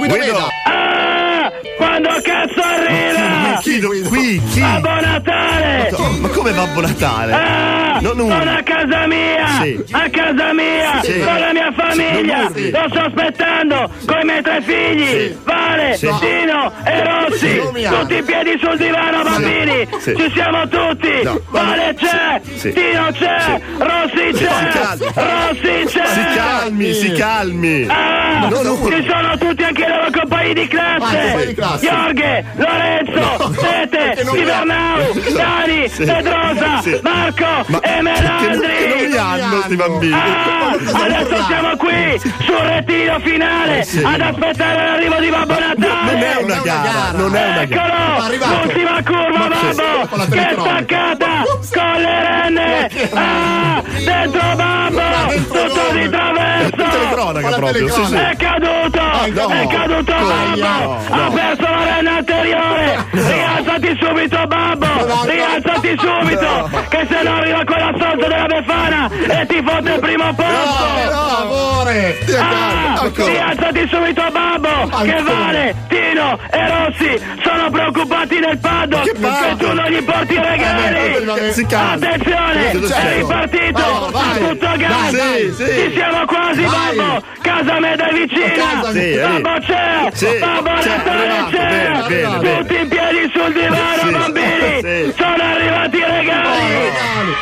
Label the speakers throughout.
Speaker 1: Guido.
Speaker 2: Quando cazzo arriva?
Speaker 1: Chi?
Speaker 2: Babbo Natale!
Speaker 1: Ma come Babbo Natale?
Speaker 2: Sono a casa mia!
Speaker 1: Sì.
Speaker 2: A casa mia!
Speaker 1: Sì.
Speaker 2: Con la mia famiglia!
Speaker 1: Sì.
Speaker 2: Lo sto aspettando! Con i miei 3 figli!
Speaker 1: Sì.
Speaker 2: Vale!
Speaker 1: Sì.
Speaker 2: Tino e Rossi! Tutti in piedi sul divano, bambini!
Speaker 1: Sì.
Speaker 2: Ci siamo tutti!
Speaker 1: No.
Speaker 2: Vale c'è!
Speaker 1: Sì.
Speaker 2: Tino c'è!
Speaker 1: Sì.
Speaker 2: Rossi c'è! Rossi c'è!
Speaker 1: Si calmi!
Speaker 2: Ci sono tutti anche i loro compagni di classe! Jorge, Lorenzo, Tete, Ivernau, Dani, Pedrosa, Marco e Melandri!
Speaker 1: Che non li hanno sti bambini?
Speaker 2: Adesso siamo qui sul retiro finale ad aspettare l'arrivo di Babbo Natale!
Speaker 1: Non è una gara, non è una gara.
Speaker 2: Eccolo! L'ultima curva, Babbo! Che staccata! Con le renne! Dentro Babbo! Tutto di traverso!
Speaker 1: Telecronaca proprio, sì.
Speaker 2: È caduto! È caduto Babbo! Ha perso la renna anteriore! Rialzati subito Babbo! Rialzati subito! Che se no arriva quella stronza della Befana e ti fotte il primo posto!
Speaker 3: amore!
Speaker 2: Rialzati subito Babbo! Che Vale, Tino e Rossi sono preoccupati del paddock che tu non gli porti i regali!
Speaker 1: Si calma.
Speaker 2: Attenzione! È ripartito! A tutto gas! Ci siamo quasi Babbo! Casa Meda è vicina! Babbo c'è! Babbo Natale c'è! Tutti in piedi sul divano bambini! Sono arrivati i regali!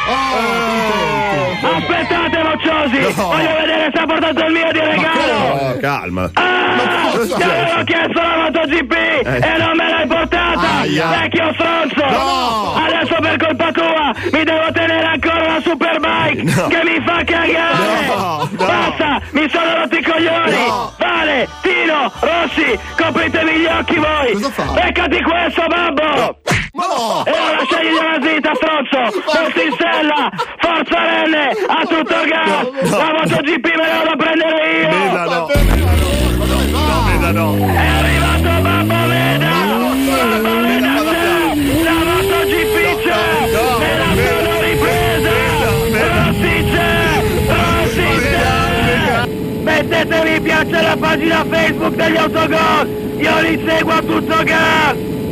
Speaker 2: Aspettate mocciosi! Voglio vedere se ha portato il mio di regalo!
Speaker 1: Calma!
Speaker 2: Ti avevo chiesto la MotoGP e non me l'hai portata! Vecchio stronzo! Adesso per colpa tua mi devo tenere ancora la Superbike che mi fa cagare! Basta! Mi sono rotti i coglioni! Vale! Tino! Rossi! Copritevi gli occhi voi! Beccati questo, babbo! E ora scegli una zita, stronzo! Forza in sella! Forza Renne! A tutto gas! La MotoGP me la vado a prendere io!
Speaker 1: Meda no!
Speaker 2: È arrivato Babbo Meda! Babbo Meda c'è! La MotoGP c'è! Me la sono ripresa! Rossi c'è! Mettete mi piace alla pagina Facebook degli Autogol! Io li seguo a tutto gas!